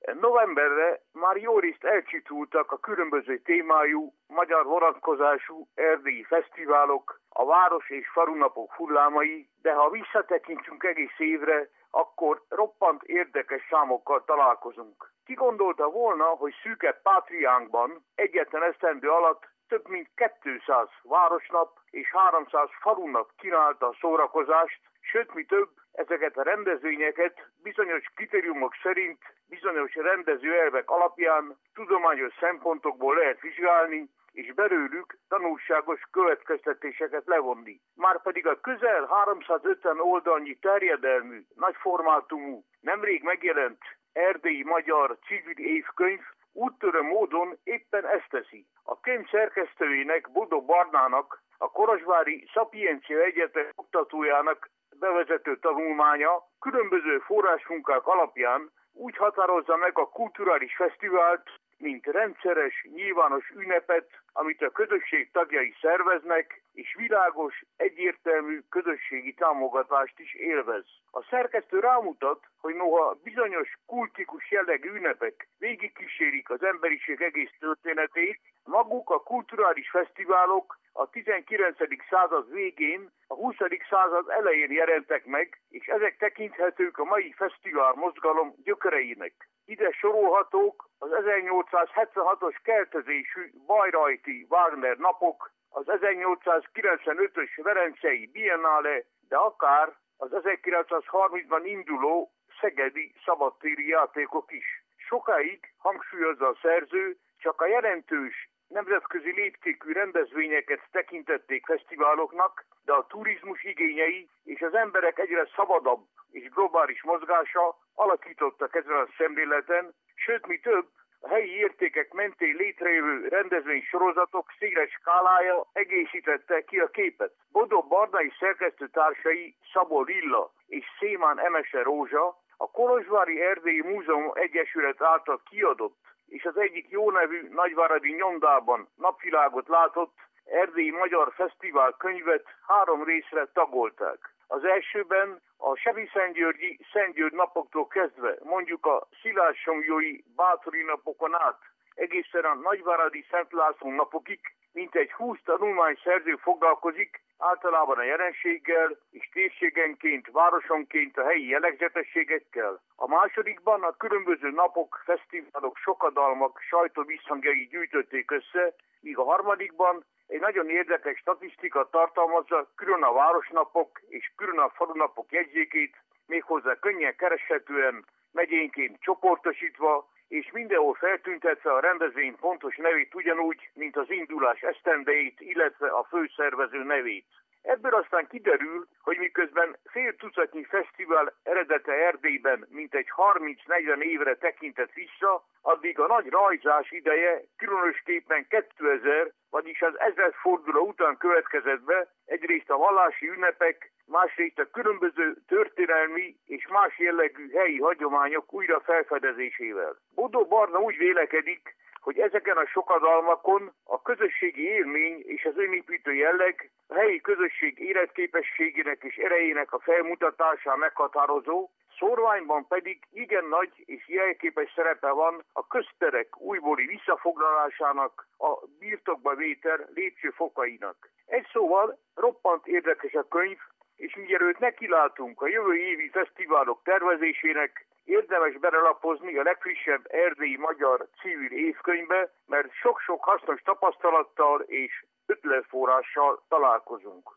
Novemberre már jó részt elcsitultak a különböző témájú, magyar vonatkozású erdélyi fesztiválok, a város és falunapok hullámai, de ha visszatekintünk egész évre, akkor roppant érdekes számokkal találkozunk. Ki gondolta volna, hogy szűkebb pátriánkban egyetlen esztendő alatt több mint 200 városnap és 300 falunap kínálta a szórakozást, sőt, mi több, ezeket a rendezvényeket bizonyos kritériumok szerint, bizonyos rendezőelvek alapján tudományos szempontokból lehet vizsgálni, és belőlük tanulságos következtetéseket levonni. Márpedig a közel 350 oldalnyi terjedelmű, nagyformátumú, nemrég megjelent erdélyi magyar civil évkönyv úttörő módon éppen ezt teszi. A könyv szerkesztőjének, Bodó Barnának, a Kolozsvári Szapiencia Egyetem oktatójának bevezető tanulmánya különböző forrásmunkák alapján úgy határozza meg a kulturális fesztivált, mint rendszeres, nyilvános ünnepet, amit a közösség tagjai szerveznek, és világos, egyértelmű közösségi támogatást is élvez. A szerkesztő rámutat, hogy noha bizonyos kultikus jellegű ünnepek végigkísérik az emberiség egész történetét, maguk a kulturális fesztiválok a 19. század végén, a 20. század elején jelentek meg, és ezek tekinthetők a mai fesztivál mozgalom gyökereinek. Ide sorolhatók az 1876-os keltezésű Bayreuthi Wagner napok, az 1895-ös Velencei Biennale, de akár az 1930-ban induló szegedi szabadtéri játékok is. Sokáig, hangsúlyozza a szerző, csak a jelentős nemzetközi léptékű rendezvényeket tekintették fesztiváloknak, de a turizmus igényei és az emberek egyre szabadabb és globális mozgása alakítottak ezen a szemléleten, sőt, mi több, a helyi értékek mentén létrejövő rendezvénysorozatok széles skálája egészítette ki a képet. Bodó Barnai szerkesztőtársai Szabó Lilla és Szémán Emese Rózsa a Kolozsvári Erdélyi Múzeum Egyesület által kiadott és az egyik jó nevű nagyváradi nyomdában napvilágot látott Erdélyi Magyar Fesztivál könyvet 3 részre tagolták. Az elsőben a Sevi-Szentgyörgyi Szentgyörgy napoktól kezdve, mondjuk a Szilágysomlyói Báthori napokon át, egészen a nagyváradi Szent László napokig mintegy 20 tanulmányszerző foglalkozik általában a jelenséggel és térségenként, városonként a helyi jellegzetességekkel. A másodikban a különböző napok, fesztiválok, sokadalmak, sajtóvízhangjai gyűjtötték össze, míg a harmadikban egy nagyon érdekes statisztika tartalmazza külön a városnapok és külön a falunapok jegyzékét, méghozzá könnyen kereshetően, megyénként csoportosítva, és mindenhol feltüntetve a rendezvény pontos nevét ugyanúgy, mint az indulás esztendejét, illetve a főszervező nevét. Ebből aztán kiderül, hogy miközben fél tucatnyi fesztivál eredete Erdélyben mintegy 30-40 évre tekintett vissza, addig a nagy rajzás ideje különösképpen 2000, vagyis az 1000 forduló után következett be, egyrészt a vallási ünnepek, másrészt a különböző történelmi és más jellegű helyi hagyományok újra felfedezésével. Bodó Barna úgy vélekedik, hogy ezeken a sokadalmakon a közösségi élmény és az önépítő jelleg a helyi közösség életképességének és erejének a felmutatásán meghatározó, szórványban pedig igen nagy és jelképes szerepe van a közterek újbóli visszafoglalásának, a birtokba vétel lépcsőfokainak. Egy szóval roppant érdekes a könyv, és mielőtt nekilátunk a jövő évi fesztiválok tervezésének, érdemes belelapozni a legfrissebb erdélyi magyar civil évkönyvbe, mert sok-sok hasznos tapasztalattal és ötletforrással találkozunk.